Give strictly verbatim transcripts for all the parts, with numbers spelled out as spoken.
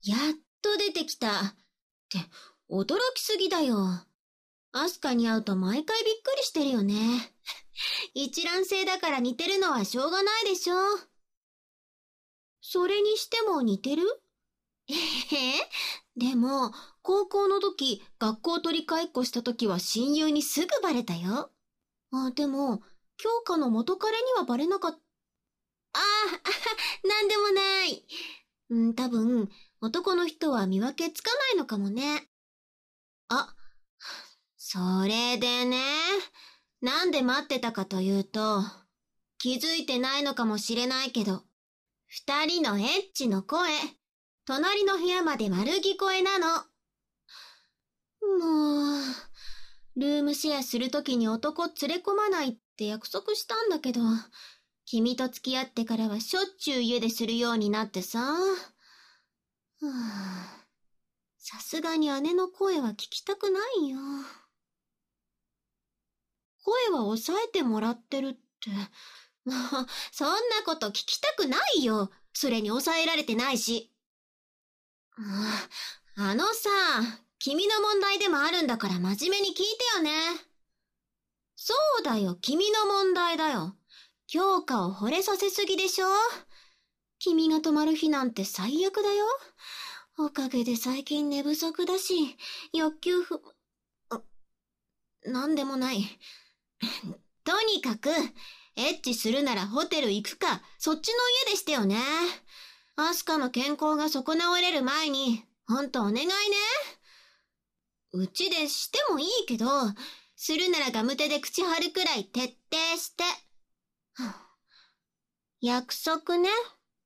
やっと出てきた。って、驚きすぎだよ。アスカに会うと毎回びっくりしてるよね。一卵性だから似てるのはしょうがないでしょ。それにしても似てる？えへへ。でも、高校の時、学校取り替えっこした時は親友にすぐバレたよ。あ、でも、京香の元彼にはバレなかった。ああ、なんでもない。うん、多分、男の人は見分けつかないのかもね。あ、それでね、なんで待ってたかというと、気づいてないのかもしれないけど、二人のエッチの声、隣の部屋まで丸聞こえなの。もう、ルームシェアするときに男連れ込まないって約束したんだけど、君と付き合ってからはしょっちゅう家でするようになってさ。はあ、さすがに姉の声は聞きたくないよ。声は抑えてもらってるって。もう、そんなこと聞きたくないよ。それに抑えられてないし。あ、あのさ、君の問題でもあるんだから真面目に聞いてよね。そうだよ、君の問題だよ。京香を惚れさせすぎでしょ。君が泊まる日なんて最悪だよ。おかげで最近寝不足だし、欲求不、あ、なんでもない。とにかく、エッチするならホテル行くか、そっちの家でしてよね。アスカの健康が損なわれる前に、ほんとお願いね。うちでしてもいいけど、するならガム手で口張るくらい徹底して。約束ね。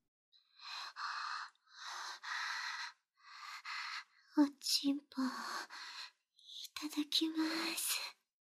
おちんぽ、いただきます。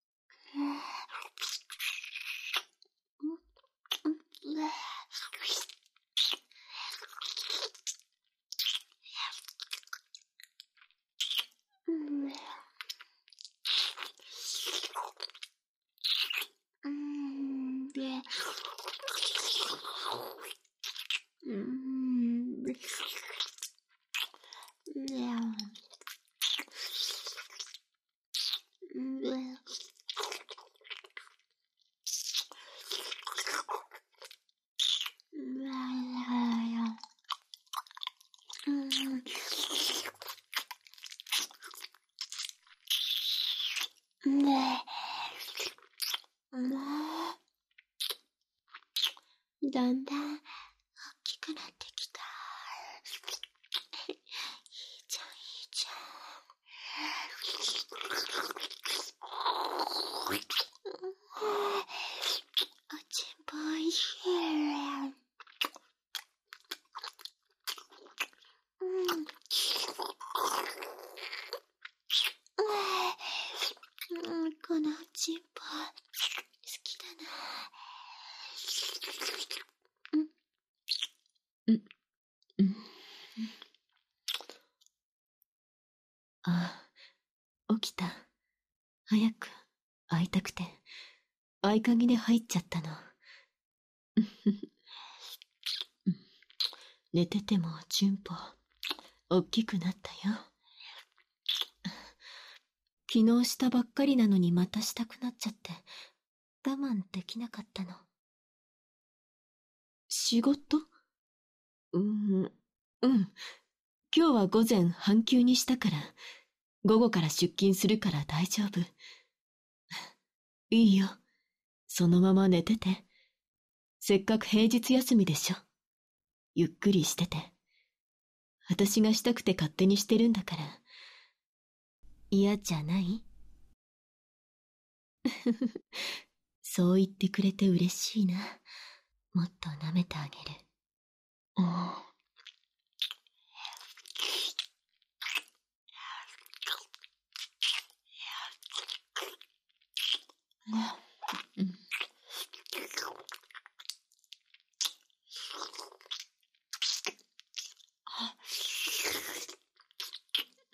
だんだん大きくなってきた。いいじゃん、いいじゃん。おちんぽおいしい。うん、このおちんぽ好きだな。うん、うん。あ、起きた。早く会いたくて、合鍵で入っちゃったの。寝てても純歩、大きくなったよ。昨日したばっかりなのにまたしたくなっちゃって、我慢できなかったの。仕事？うーん、うん。今日は午前半休にしたから、午後から出勤するから大丈夫。いいよ。そのまま寝てて。せっかく平日休みでしょ。ゆっくりしてて。私がしたくて勝手にしてるんだから。嫌じゃない？そう言ってくれて嬉しいな。もっと舐めてあげる。うん。うん。うん。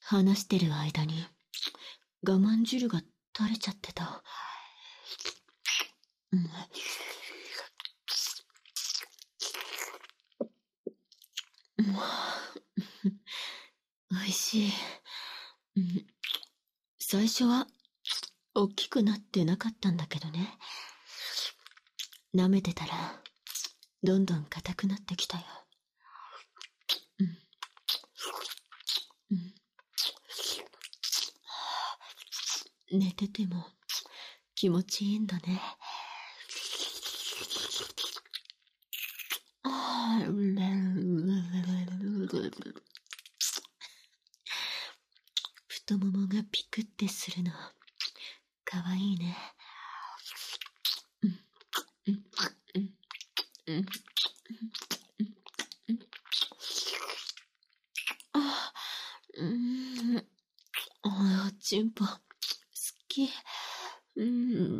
話してる間に我慢汁が垂れちゃってた。うん、おいしい。うん、最初は大きくなってなかったんだけどね。舐めてたらどんどん硬くなってきたよ。うんうん、寝てても気持ちいいんだね。太ももがピクってするのかわいいね。うんうんうんうんあうんあチンポ好き。うん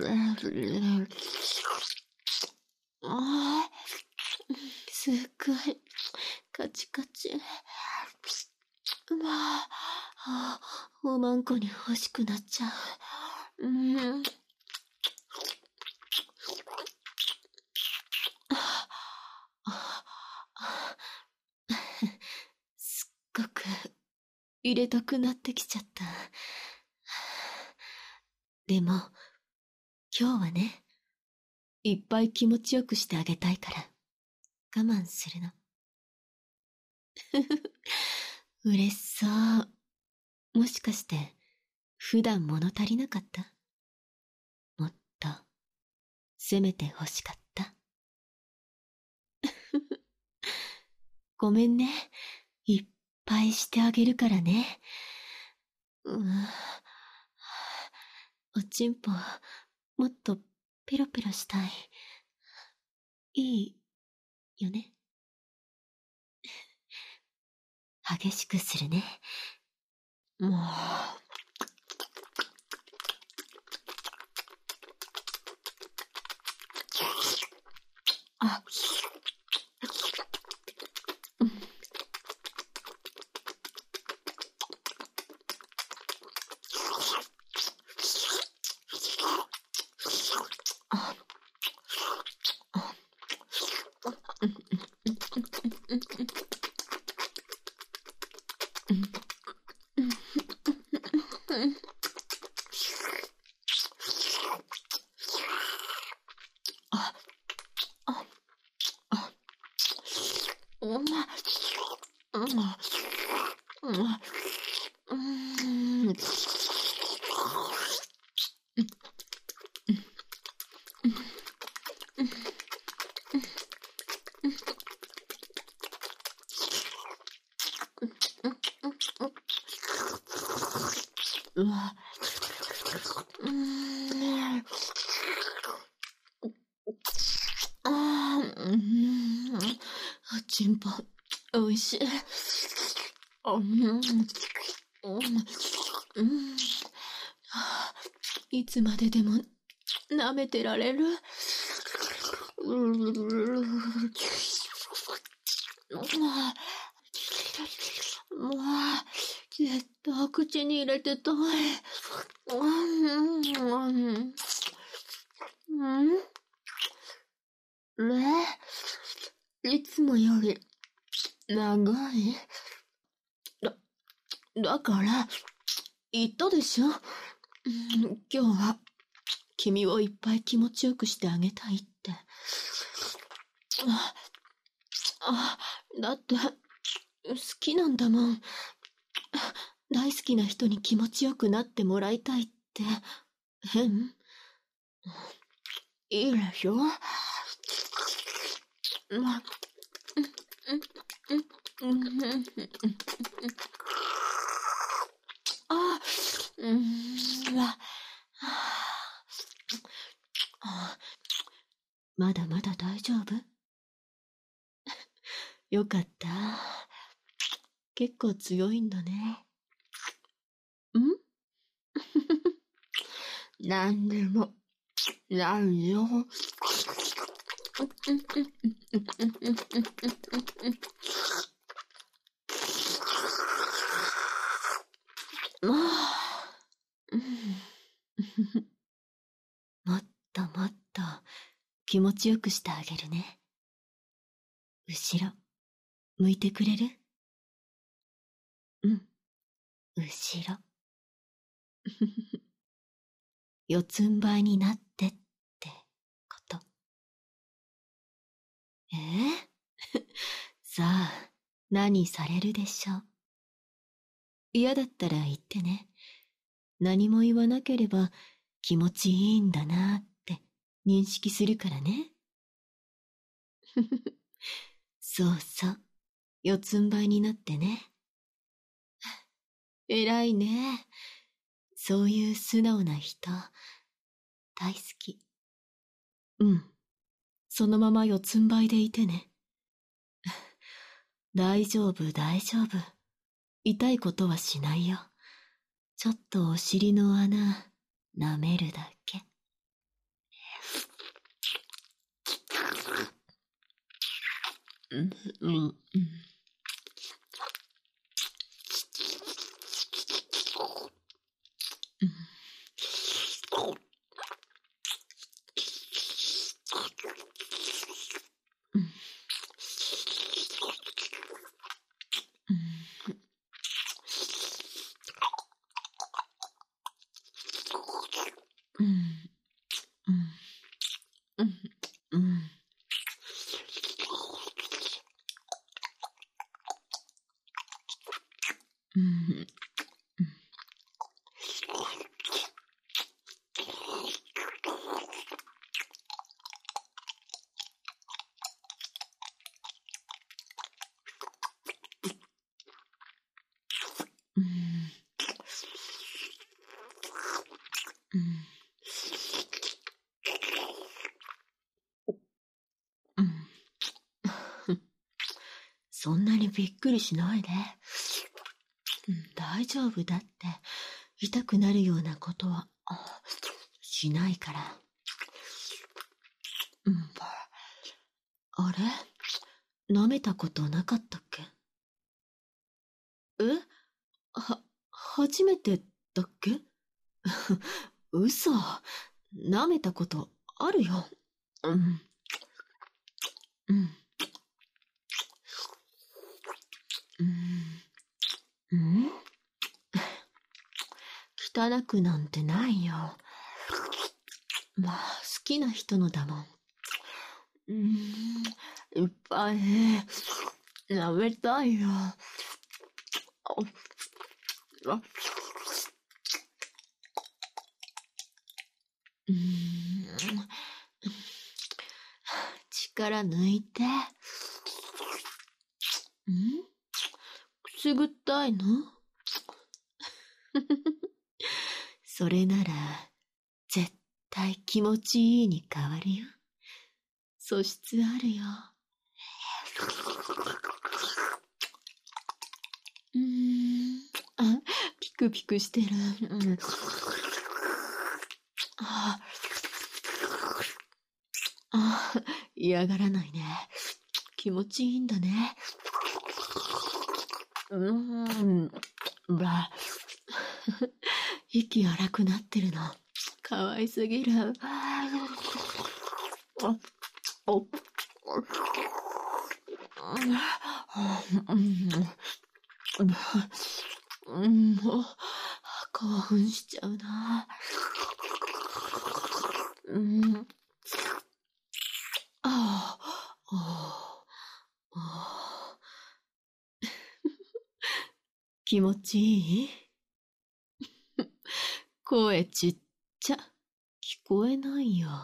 あすっごいカチカチ。うわあ、おまんこに欲しくなっちゃう。うんすっごく入れたくなってきちゃった。でも今日はね、いっぱい気持ちよくしてあげたいから我慢するの。嬉しそう。もしかして普段物足りなかった？もっと責めて欲しかった？ごめんね。いっぱいしてあげるからね。うん、おちんぽもっとペロペロしたい。いいよね。激しくするね。もうあうわうんあうんおちんぽおいしい。うんうんいつまででも舐めてられる。もう絶対口に入れてたい。うんねえ、いつもより長い。だ、だから言ったでしょ。今日は君をいっぱい気持ちよくしてあげたいって。あ、あ、だって好きなんだもん。大好きな人に気持ちよくなってもらいたいって変？いいでしょ？ま、あ、うん、わ、まだまだ大丈夫？よかった。結構強いんだね。ん？なんでもないよ。 もっともっと気持ちよくしてあげるね。後ろ、向いてくれる？うん、後ろ。四つん這いになってってこと。えー、さあ、何されるでしょう。嫌だったら言ってね。何も言わなければ気持ちいいんだなって認識するからね。そうそう、四つん這いになってね。偉いね。そういう素直な人、大好き。うん、そのまま四つん這いでいてね。大丈夫、大丈夫。痛いことはしないよ。ちょっとお尻の穴、舐めるだけ。うん、うん、うん。そんなにびっくりしないで。大丈夫だって。痛くなるようなことはしないから。あれ？舐めたことなかったっけ？え？は、初めてだっけ？嘘。舐めたことあるよ。うん。うん。うん。うん？汚くなんてないよ。まあ、好きな人のだもん。うーん、いっぱい舐めたいよ。あ、うーん、力抜いて。ん？くすぐったいの？それなら、絶対気持ちいいに変わるよ。素質あるよ。うーん、あ、ピクピクしてる。うん、ああ、嫌がらないね。気持ちいいんだね。うーん、ば、息荒くなってるの。かわいすぎる。お、お、うん、もう、興奮しちゃうな。うん。ああ、ああ。気持ちいい？声ちっちゃ。聞こえないよ。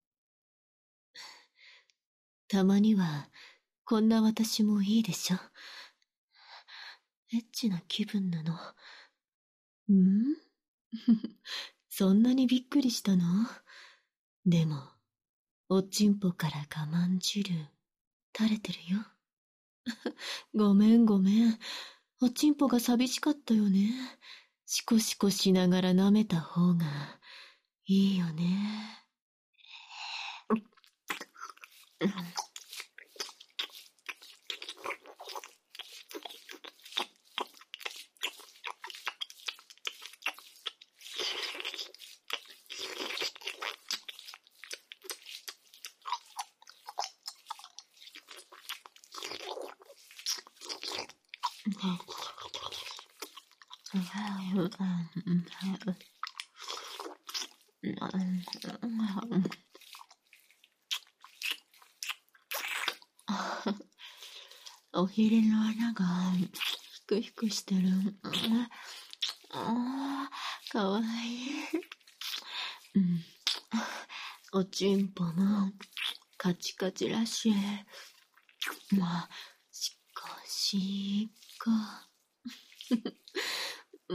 たまには、こんな私もいいでしょ。エッチな気分なの。ん？そんなにびっくりしたの？でも、おちんぽから我慢汁、垂れてるよ。ごめんごめん。おちんぽが寂しかったよね。シコシコしながら舐めた方がいいよね。 おひれの穴がひくひくしてる。あー、かわいい。うん、おちんぽもカチカチらしい。まあ、しこしこ。うん、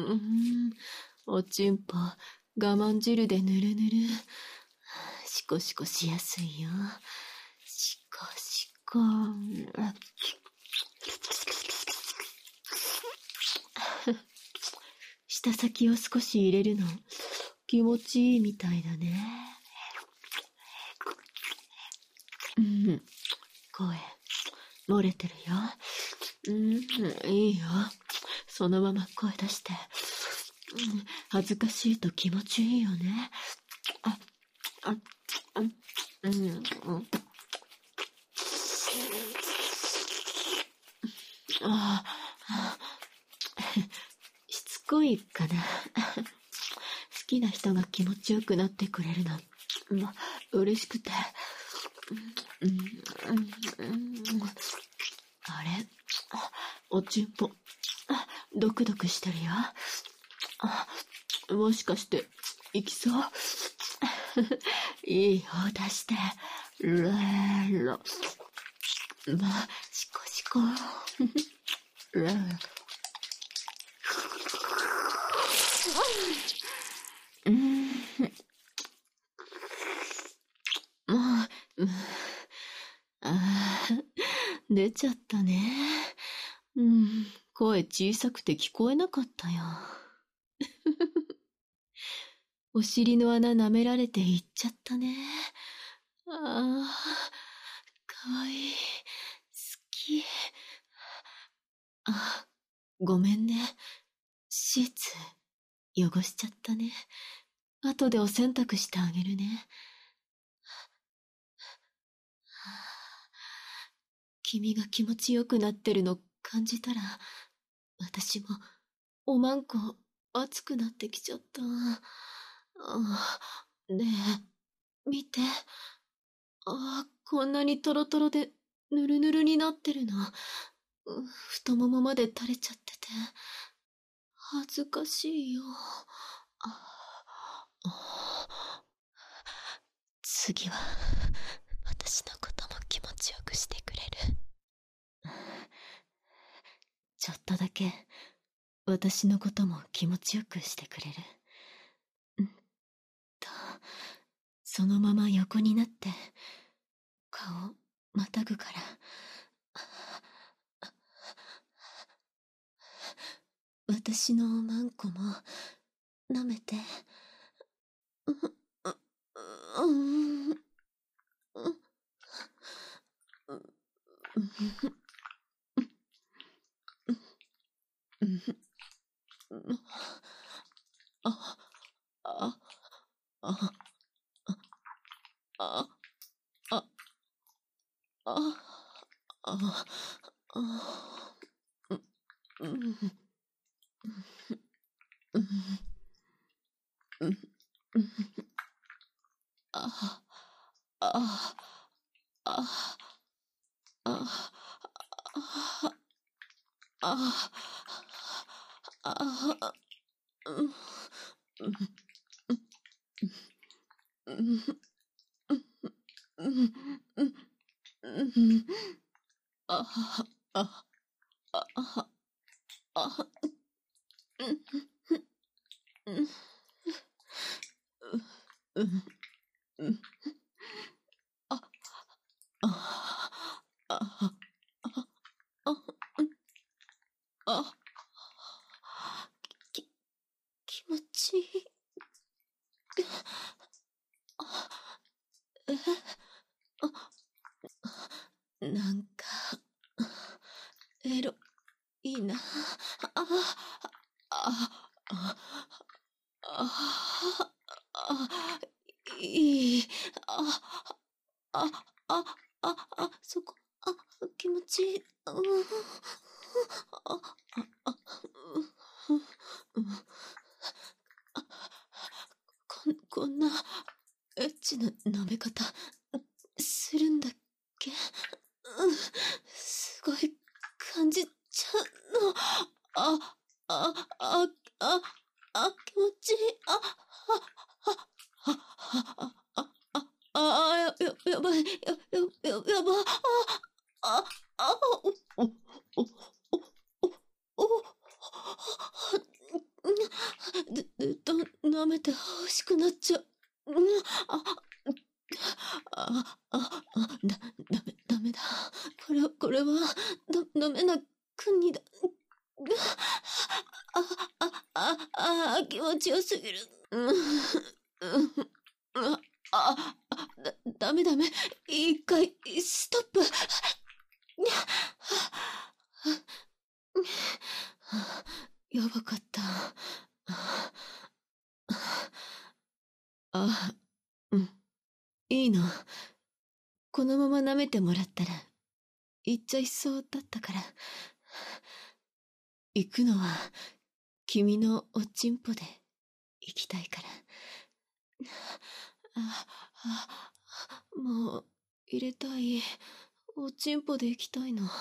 おちんぽ我慢汁でぬるぬる。しこしこしやすいよ。しこしこ。舌先を少し入れるの気持ちいいみたいだね。うん、声漏れてるよ。うん、いいよ。そのまま声出して。うん、恥ずかしいと気持ちいいよね。あ、あ、あ、うん、うん。ああ、しつこいかな。好きな人が気持ちよくなってくれるの、ま、嬉しくて。うんうんうん、あれ、おちんぽドクドクしてるよ。あ、もしかしていきそう？いいよ、出して。レーロ。まあ、シコシコ。レーロ。うん。もう、うん、あー、出ちゃったね。うん、声小さくて聞こえなかったよ。お尻の穴舐められていっちゃったね。ああ、かわいい。好き。あ、ごめんね。シーツ、汚しちゃったね。後でお洗濯してあげるね。君が気持ちよくなってるの感じたら、私もおまんこ熱くなってきちゃった。あ、ねえ、見て。あ、こんなにトロトロでヌルヌルになってるの。太ももまで垂れちゃってて恥ずかしいよ。ああ、次は私のことも気持ちよくしてくれる？ちょっとだけ私のことも気持ちよくしてくれる？んと、そのまま横になって顔またぐから。私のおまんこも舐めて。う、う、うん、う、あ、あ、あ、あ、あ、あ、あ、あ、うん、うん、うん、あ、あ、あ、あ、あ、あ、あ、うん、うん、うん、うん、うん、あ、あ、あ、あ、あ、うん、うん、うん、うん、あ、あ、あ、あ、あ、き、気持ちいい。あ、え、あ、なんか、エロ、いいな。あ、あ、あ、あ、あ、いい。あ、あ、あ、あ、あ、そこ、あ、気持ちいい。うん、あ、 すごい感じちゃうの。あ、あ、あ、あ、あ、気持ちいい。あ、あ、あ、あ、あ、あ、あ、あ、や、や、やばい。や、や、や、やば。あ、あ、あ、お、お、お、お、お、お、ず、ずっと舐めて欲しくなっちゃう。あ、あ、あ、あ、だ、ダメ、ダメだ。これ、これは、だ、ダメな国だ。あ、あ、あ、あ、あ、気持ちよすぎる。うん、うん、あ、あ、あ、だ、ダメダメ。一回、ストップ。やばかった。あ、うん。いいの。このまま舐めてもらったら、行っちゃいそうだったから。行くのは、君のおちんぽで行きたいから。あ、あ、もう、入れたい。おちんぽで行きたいの。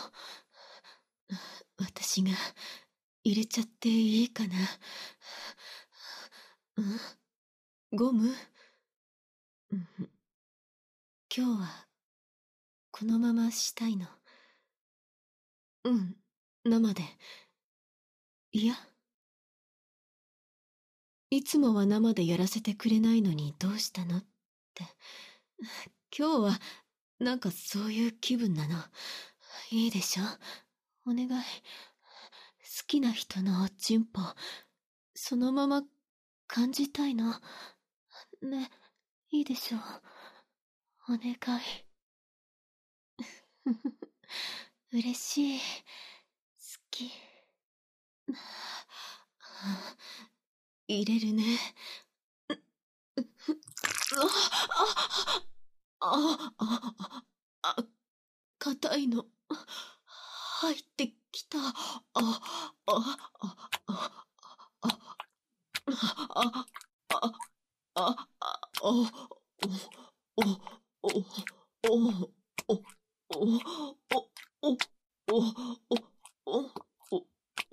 私が、入れちゃっていいかな。うん？ゴム？うん。今日は、このまましたいの。うん、生で。いや、いつもは生でやらせてくれないのにどうしたのって。今日は、なんかそういう気分なの。いいでしょ？お願い。好きな人のおちんぽ、そのまま感じたいの。ね、いいでしょ？お願い。嬉しい。好き。入れるね。あ、あ、あ、あ、あ、硬いの。入ってきた。あ、あ、あ、あ、あ、あ、あ、あ、あ、あ、お、お、お、お、お、お、お、お、お、お、お、お、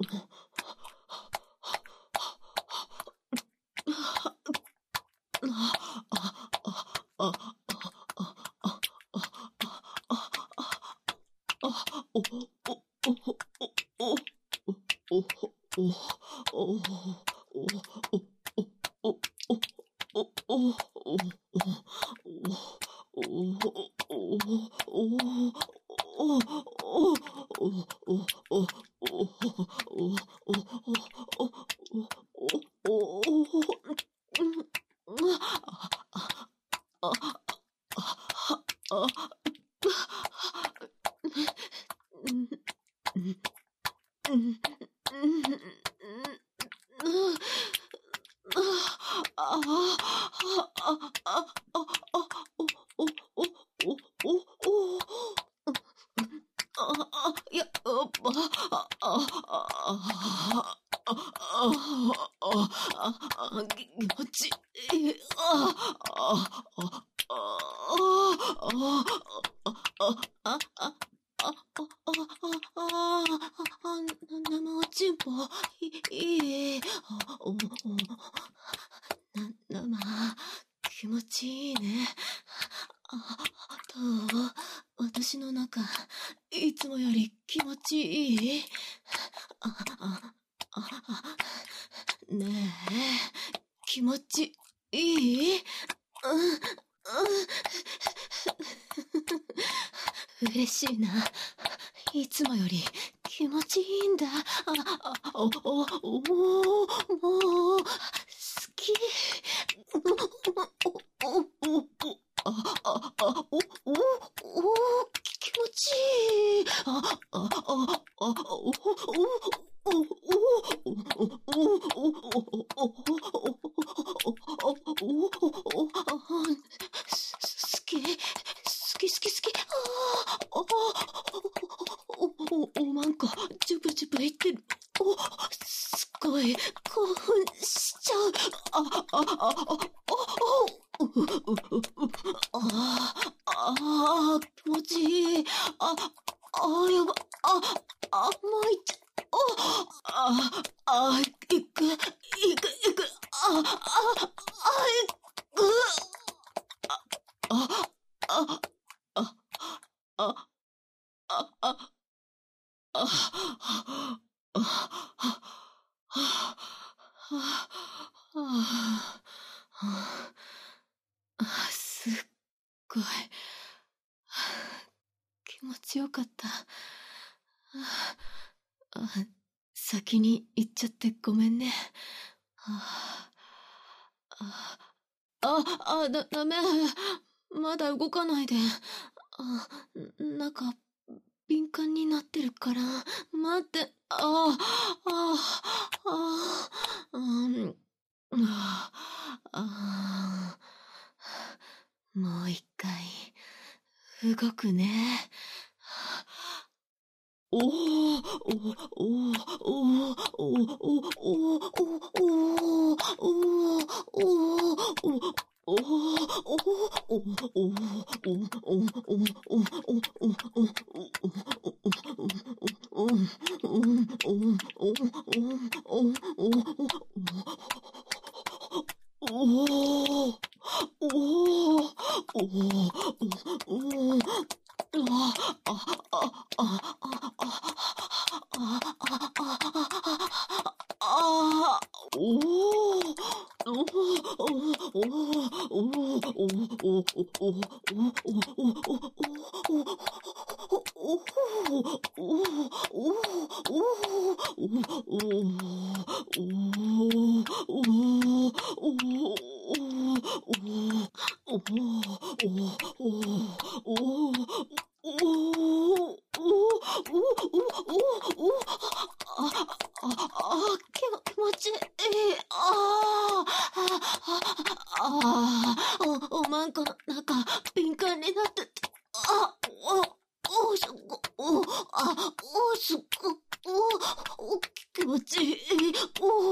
気持ちいいね。あ、どう？私の中、いつもより気持ちいい？あ、あ、あ、ねえ、気持ちいい？うん、うん。嬉しいな。いつもより気持ちいいんだ。あ、あ、お、お、お、もう、好き。お、お、お、お、あ、あ、あ、お、お、お、気持ちいい。あ、あ、あ、あ、お、お、お、お、お、好き、好き、好き、好き。ああ、お、おまんこ、ジュブジュブ言ってる。お、すごい、興奮しちゃう。あ、あ、あ、あ、あ、あ、あ、あ、気持ちいい。あ、 あ、やば、あ、あ、もういっちゃ、あ、あ、あ、いく、いく、いく、あ、あ、あ、いく、あ、あ、あ、あ、あ、あ、あ、あ、あ、あ、すっごい気持ちよかった。あ、先に行っちゃってごめんね。あ、あ、あ、だ、ダメ。まだ動かないで。あ、なんか、敏感になってるから、待って、あ、あ、あ、うん、あ、あ、もう一回、動くね。おー、おー、おー、おー、おー、おー、おー、おー、おー、おー、お、おまんこの中、敏感になってて、あ、お、お、すご、お、あ、お、すご、お、お、気持ちいい、お、お、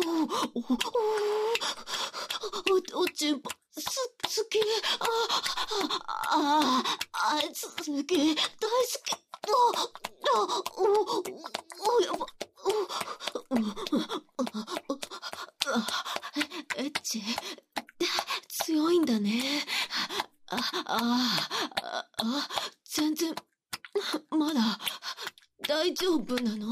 お、おちんぽ、す、好き、あ、あ、あ、す、好き、大好き、お、お、お、お、やば、お、お、エッチ、強いんだね。あ、あ、あ、あ、全然、まだ、大丈夫なの？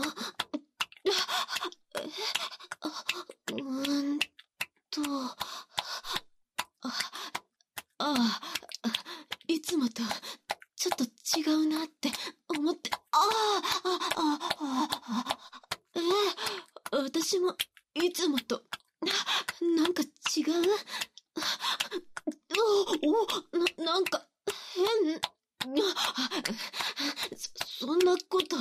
うーんと、あ、あ、いつもと、ちょっと違うなって思って、ああ、あ、あ、あ、えー、私も、いつもと、なんか違う？お、お、な、なんか、変。そ、そんなこと、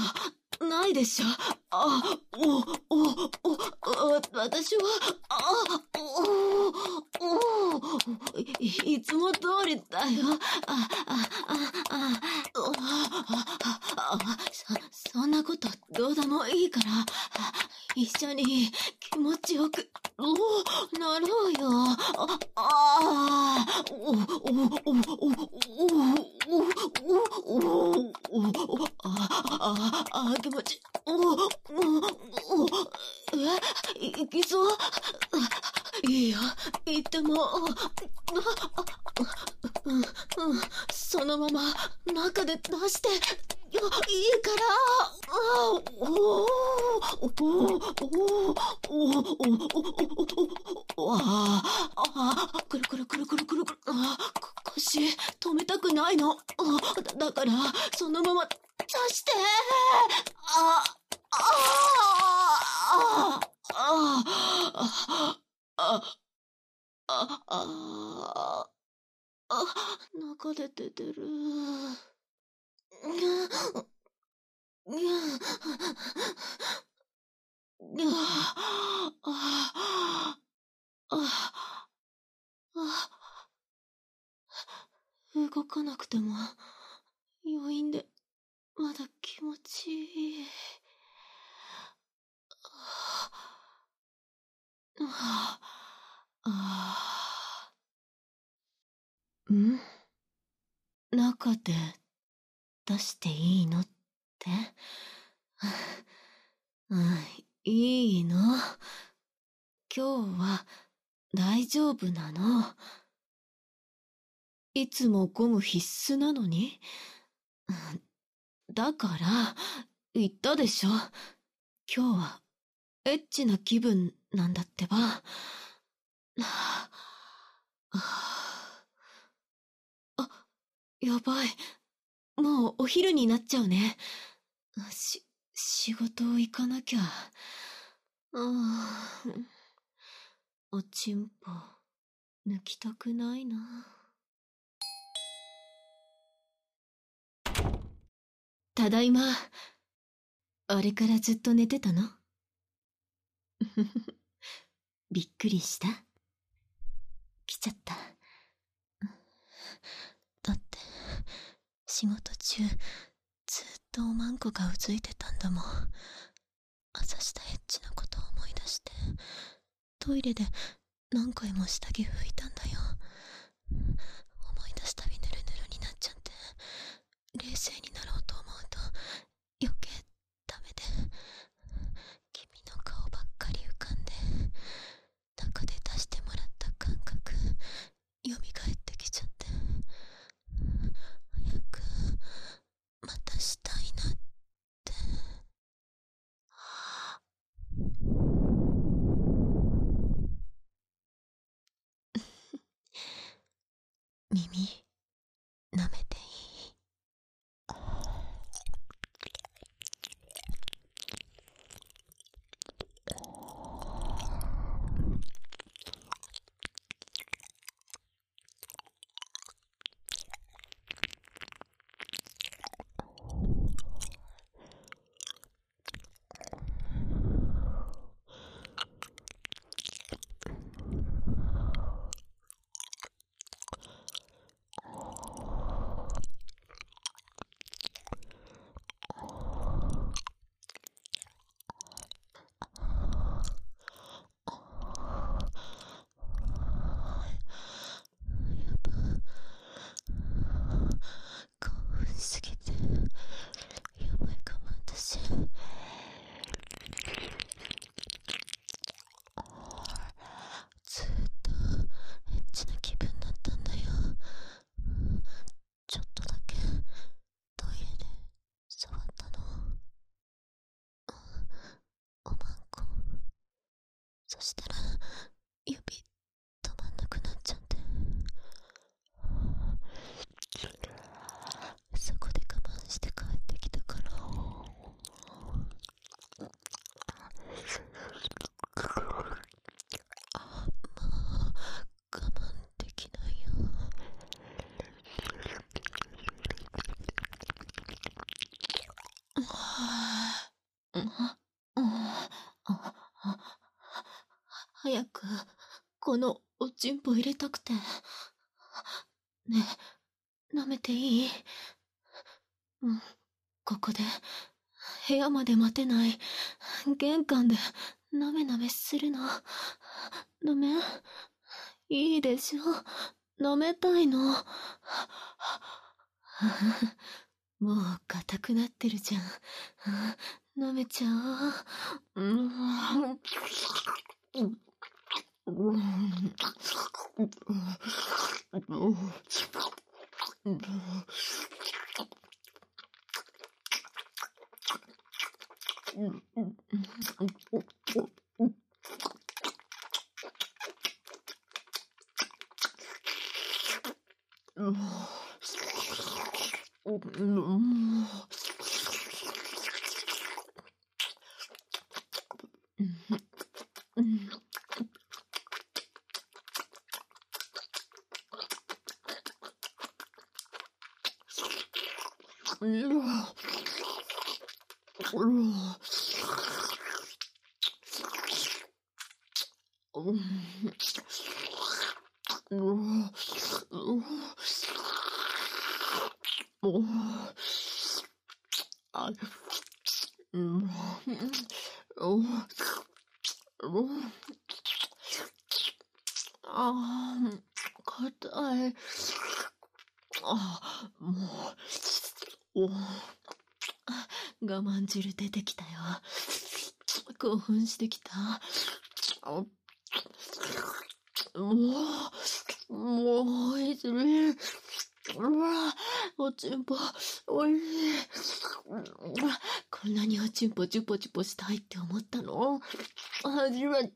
ないでしょ。あ、お、お、お、わ、私は、あ、お、お、い、いつも通りだよ。あ、あ、あ、あ、あ、あ、そ、そんなことどうでもいいから、一緒に気持ちよく、お、なろうよ。あ、あ、お、お、お、お、お、お、お、お、あ、あ、気持ち、お、お、お、え、いきそう？いいよ、言っても、うん、うん、そのまま中で出してよ、いいから、あ、お、お、お、お、お、お、あ、あ、くるくるくるくるくるくる、あ、腰止めたくないの。だ、だから、そのまま出して、あ、あ、あ、あ、あ、あ、あ、あ、あ、中で出てる。動かなくても余韻でまだ気持ちいい。ああ、ん？中で出していいのって？ 今日は大丈夫なの？いつもゴム必須なのに？だから、言ったでしょ。今日は、エッチな気分なんだってば。はあ、あ、やばい。もうお昼になっちゃうね。し、仕事行かなきゃ。ああ、おちんぽ、抜きたくないな。ただいま。あれからずっと寝てたの？びっくりした？来ちゃった。だって、仕事中、ずっとおまんこがうずいてたんだもん。朝したエッチなことを思い出して、トイレで何回も下着拭いたんだよ。思い出すたびヌルヌルになっちゃって、冷静になろうと思うと余計ダメで、君の顔ばっかり浮かんで、中で出してもらった感覚よみがえってきちゃって、早くまたしたいなって。耳舐めていい？興奮しすぎてやばいかも私。ずっとエッチな気分だったんだよ。ちょっとだけトイレで触ったの。おまんこ。そしたら指止まんなくなっちゃって、そこで我慢して帰ってきたから。あ、もう我慢できないよ。早くこのおちんぽ入れたくて。ねえ、舐めていい？うん、ここで部屋まで待てない。玄関でなめなめするのダメ？いいでしょ、舐めたいの。もう硬くなってるじゃん。舐めちゃおう。うんああ、硬い。あ、もう、お我慢汁出てきたよ。興奮してきた。あ、 もう、もう、いずれ、うわ、おちんぽ、おいしい。こんなにおちんぽチュポチュポしたいって思ったの？初めて。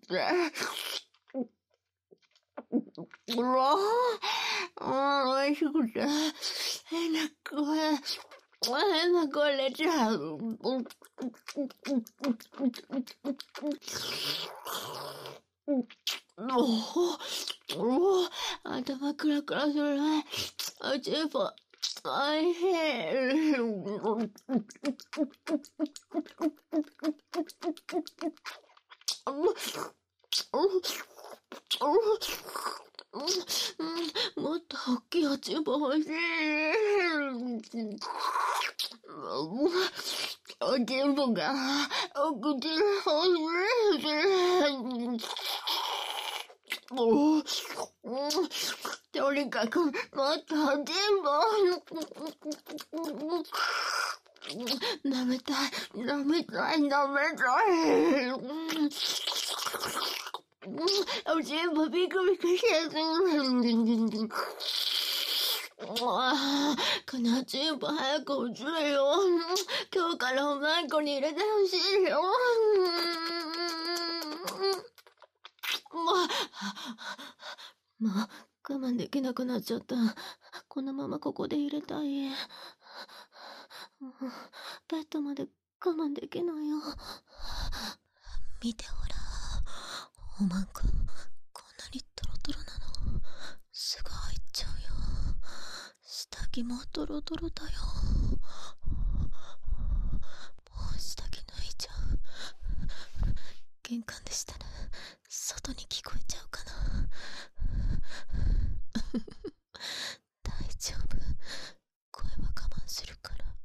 うわぁ、おいしくて、変な声、変な声出ちゃう。おお、頭クラクラするね。おちんぽ、おいしい。もっと大きいおちんぽ欲しい。おちんぽがお口に欲しい。もう、とにかくもっとおちんぽ。舐めたい、舐めたい、舐めたい。おちんぽビクビクしてる。このおちんぽ早く落ちるよ。今日からおまんこに入れてほしいよ。もう、もう我慢できなくなっちゃった。このままここで入れたい。ベッドまで我慢できないよ。見てほら。おまんこ、こんなにトロトロなの。すぐ入っちゃうよ。下着もトロトロだよ。もう下着脱いじゃう。玄関でしたら外に聞こえちゃうかな。大丈夫。声は我慢するからね。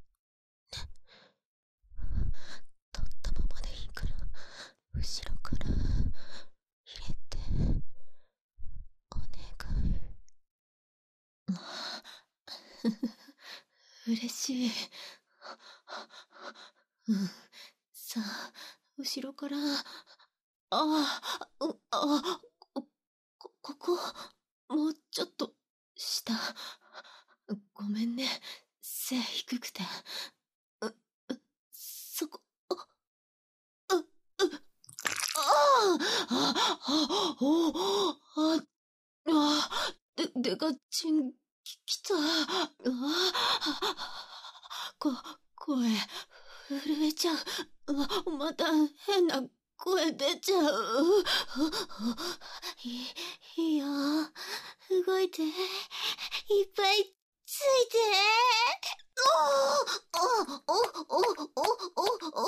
取ったままでいいから、後ろから入れてお願い。嬉しい。うん。さあ、後ろから。ああ、う、あ、こ、ここ、もうちょっと、下。ごめんね。背低くて。う、う、そこ、あ、う、う、ああ、あ、お、あ、あ、で、でかちん、き、きた。あ、こ、声、震えちゃう。ま、また変な声出ちゃう。いい、いいよ。動いて。いっぱいついて。おおおおおおおおおお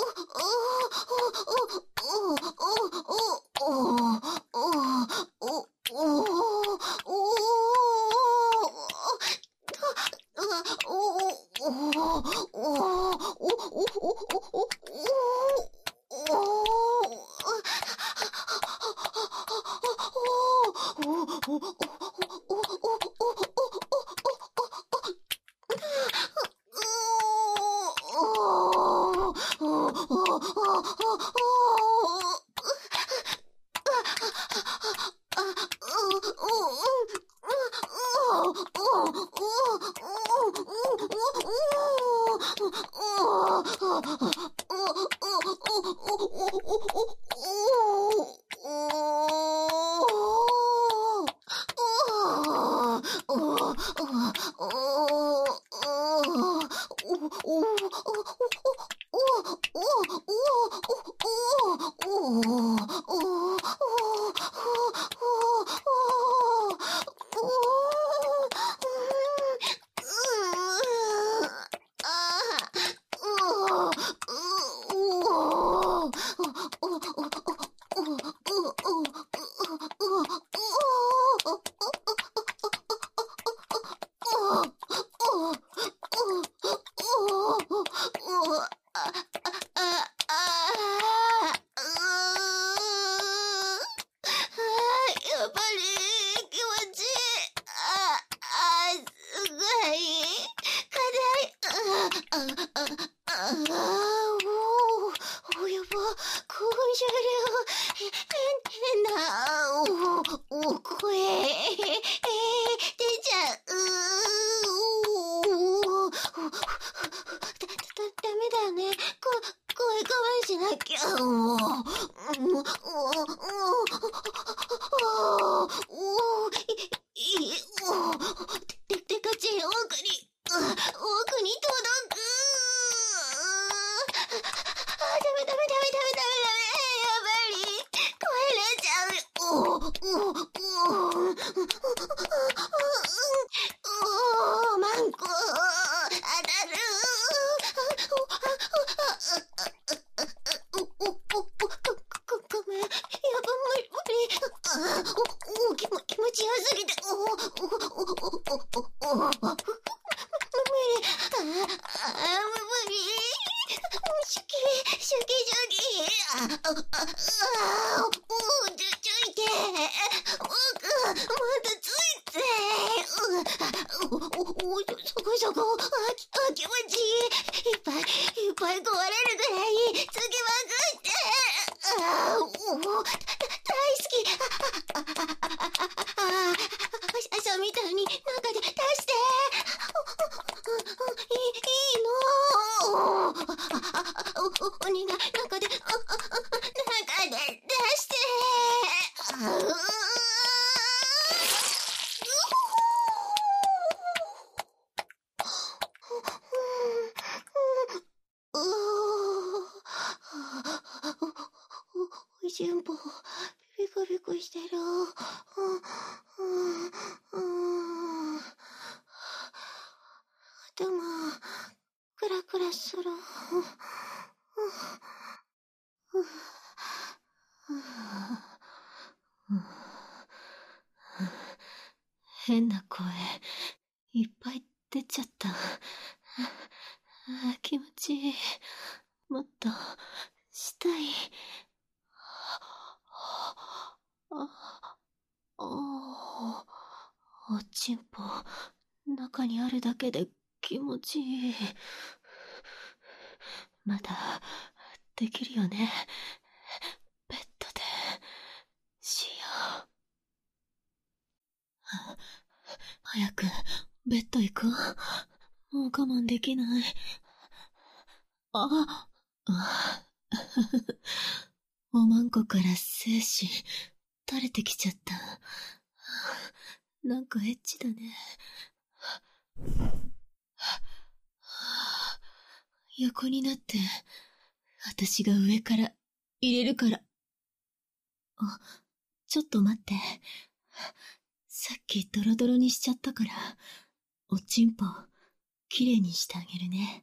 声だよね。こ、声我慢しなきゃ。もう。もう、もう、もう、おー、い、い、おー、て、てかち、奥に、奥に届く。あ、ダメダメダメダメダメダメ。やばい。帰れちゃうよ。おー、おー、おー、おー、マンコ、当たる。お、お、お、お、ごめん。やば、無理、無理。あ、お、お、気持ちよすぎて、お、お、お、お、お、お、無理。あ、あ、無理。シュキ、シュキシュキ。あ、あ、あ、お、ちょ、ちょいて。僕、まだついて。お、お、お、そこそこ。あ、き、あ、気持ちいい。いっぱい、いっぱい壊れるぐらい、つきまくって。あ、お、大好き。あ、あ、あ、あ、あ、あ、さみたいに中で出して。いい、いいの。お、おにが中で、中で出して。あ、うおいしんぼ、ビクビクしてる。頭、クラクラする。 変な声、いっぱい出ちゃった。気持ちいい。もっと、したい。おちんぽ、中にあるだけで気持ちいい。まだ、できるよね。ベッドで、しよう。早く、ベッド行こう。もう我慢できない。あ、おまんこから精子、垂れてきちゃった。なんかエッチだね。横になって、私が上から入れるから。あ、ちょっと待って。さっきドロドロにしちゃったから、おちんぽ、きれいにしてあげるね。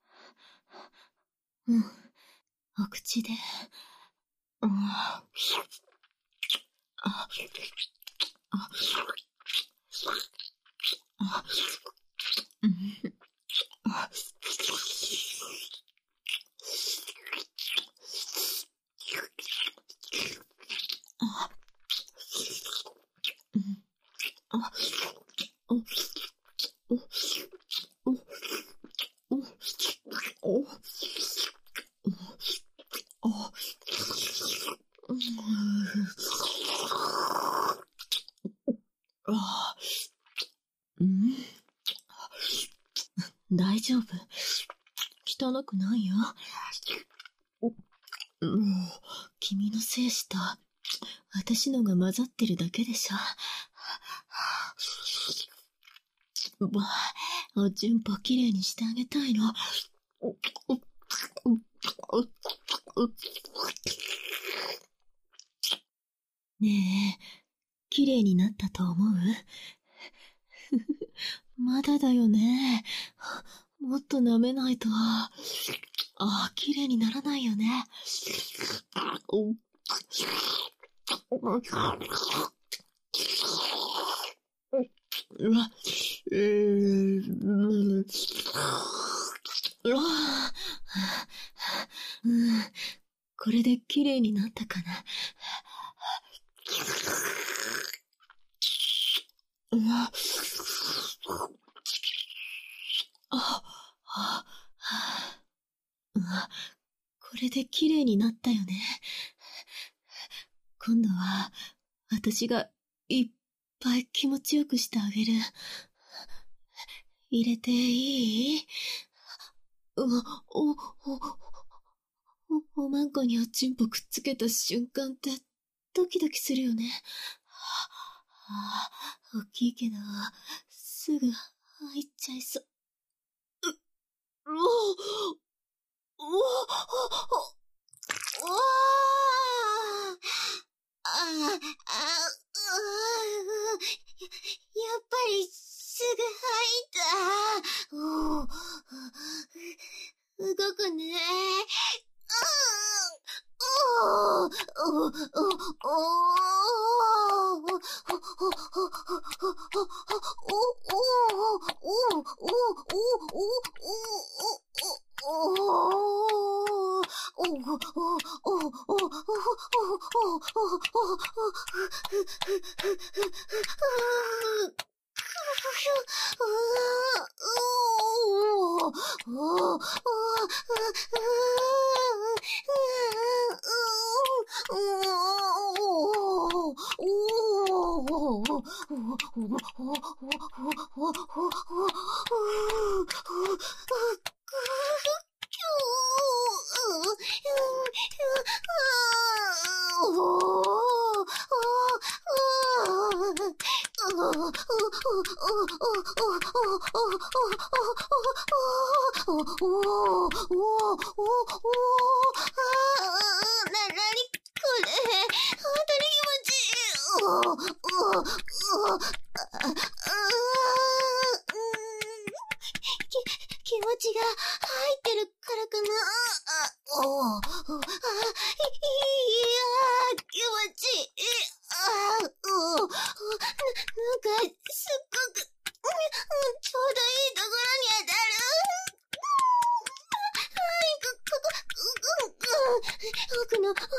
うん、お口で。うん、あ、あ、あ、あ、うん、あ、大丈夫。汚くないよ。もう、君の精子と、私のが混ざってるだけでしょ。わあ、おちんぽきれいにしてあげたいの。ねえ、きれいになったと思う？まだだよね。もっと舐めないと。ああ、きれいにならないよね。うわ、えー、うわ、うん、これできれいになったかな。うわ、あ、あ、うわ、これできれいになったよね。今度は、私がいっぱい気持ちよくしてあげる。入れていい？ お、お、お、おまんこにおちんぽくっつけた瞬間ってドキドキするよね。はあ、大きいけど、すぐ入っちゃいそう。う、うお、お、お、お、ああ、あ、あ、やっぱりすぐ入った。お、動くね。お、お、お、お、お、気持ちが入ってるからかな。あ、おあ、いや、気持ちいい。あ、うなんか、すっごく、ちょうどいいところに当たる。奥の、奥に当たって、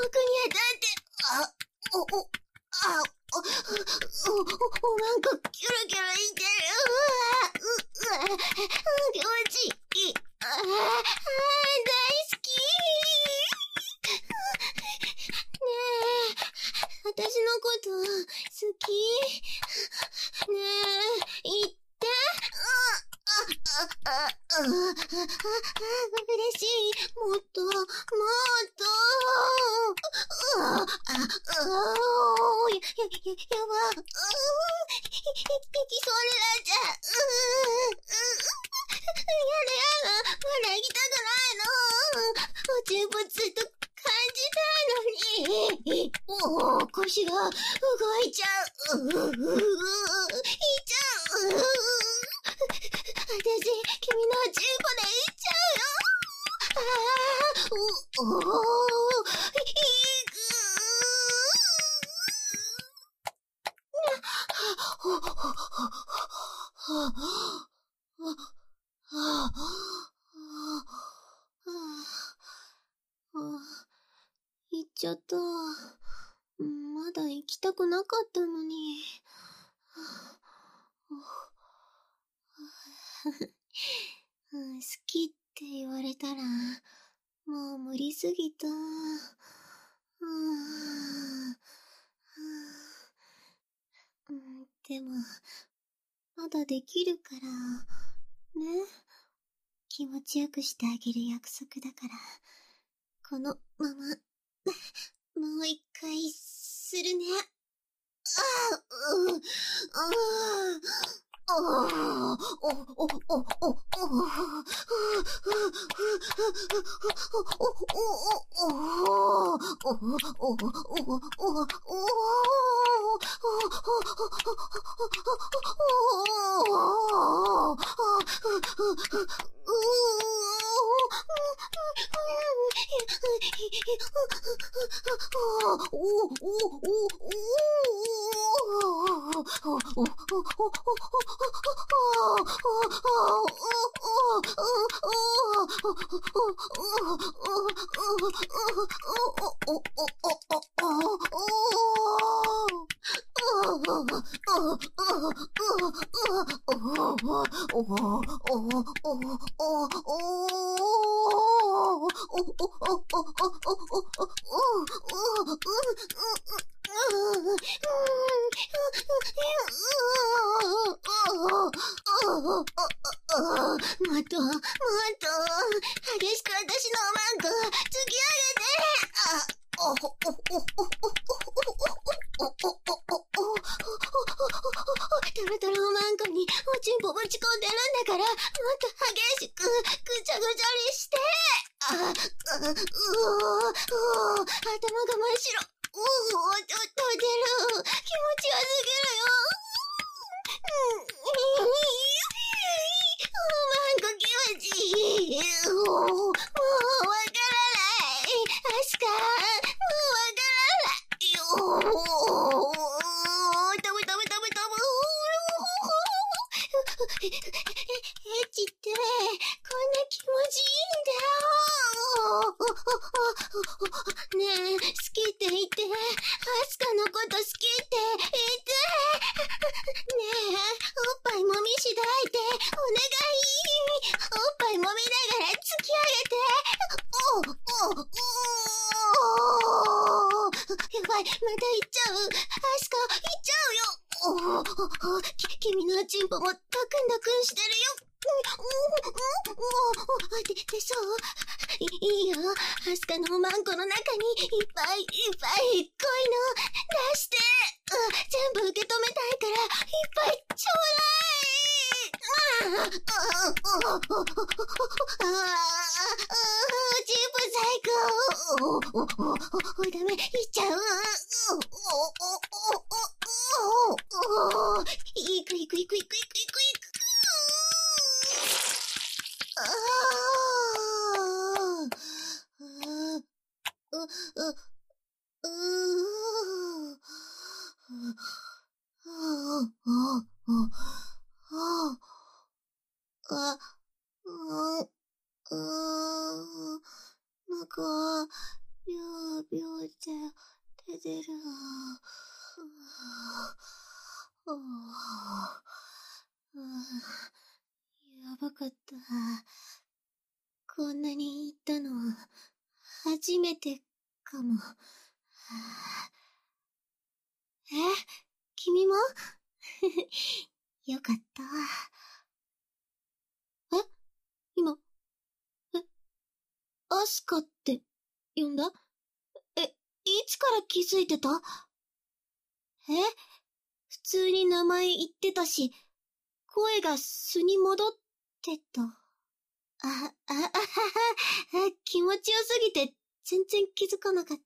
あ、お、お、あ、お、お、お、なんか、キョロキョロいってる。うわ、うわ、気持ちいい。ああ、大好き。ねえ、私のこと好き？ねえ、言って。あ、あ、あ、あ、嬉しい。もっと、もっと。あ、あ、あ、や、や、やば。うー、いきそうになっちゃう。うー、やだやだ。まだ行きたくないの。おちんぽつっと感じたいのに。おー、腰が動いちゃう。うー、いっちゃう。私、君のおちんぽで行っちゃうよ。あー、お、おー、いく。はぁ、はぁ、はぁ、行っちゃった。まだ行きたくなかったのに。好きって言われたら、もう無理すぎた。でも、まだできるから、ね。気持ちよくしてあげる約束だから、このまま、もう一回するね。ああ、うん、ああ、ああ、お、お、お、お、お、お、 もっと、もっと、激しく私のおまんこ、突き上げて。あ、おほ、おほ、おほ、おほ、おほ、おほ、タラタラおまんこにおちんぽぶち込んでるんだから、もっと激しく、ぐちゃぐちゃにして。あ、う、う、う、頭が真っ白。うー、と、と出る。気持ち悪すぎるよ。うん、おまんこ気持ちいい。もう、もうわからない。アスカ、もうわからないよ。たぶたぶたぶたぶ。エッチって、こんな気持ちいいんだよ。ねえ、好きって言って、アスカのこと好きって言って。ねえ、おっぱいもみしだいて、お願い。おっぱいもみながら突き上げて。おおおおやばい、また行っちゃう。アスカ、行っちゃうよ。おおき、君のチンポもドクンドクンしてるよ。で、で、そういいよ。アスカのおまんこの中にいっぱいいっぱい恋の出して。全部受け止めたいからいっぱいちょうだい。ああ、チンポ最高。ダメ、いっちゃう。いくいくいくいくいくいくいく。ああ、う、う、う、あ、うん、う、なんか、びょうびょうって出てる。やばかった。こんなに言ったの、初めてかも。え、君もよかった。え、今、え、アスカって呼んだ？え、いつから気づいてた？え、普通に名前言ってたし、声が素に戻ってた。あ、あ、あはは、気持ちよすぎて全然気づかなかった。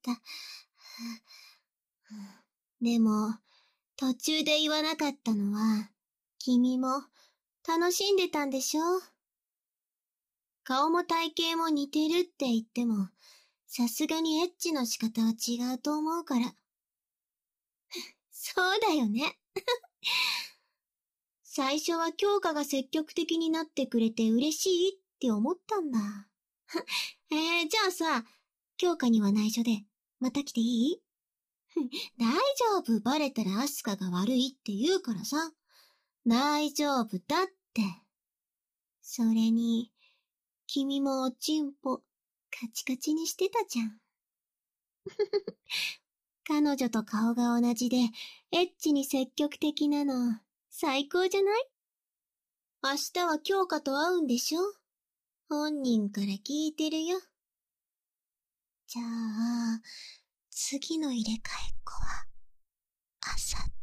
でも、途中で言わなかったのは、君も楽しんでたんでしょ？顔も体型も似てるって言っても、さすがにエッチの仕方は違うと思うから。そうだよね。最初は京香が積極的になってくれて嬉しいって思ったんだ。えー、じゃあさ、京香には内緒で、また来ていい？大丈夫、バレたらアスカが悪いって言うからさ。大丈夫だって。それに、君もおちんぽ、カチカチにしてたじゃん。彼女と顔が同じで、エッチに積極的なの、最高じゃない？明日は京香と会うんでしょ？本人から聞いてるよ。じゃあ、次の入れ替えっこは、朝。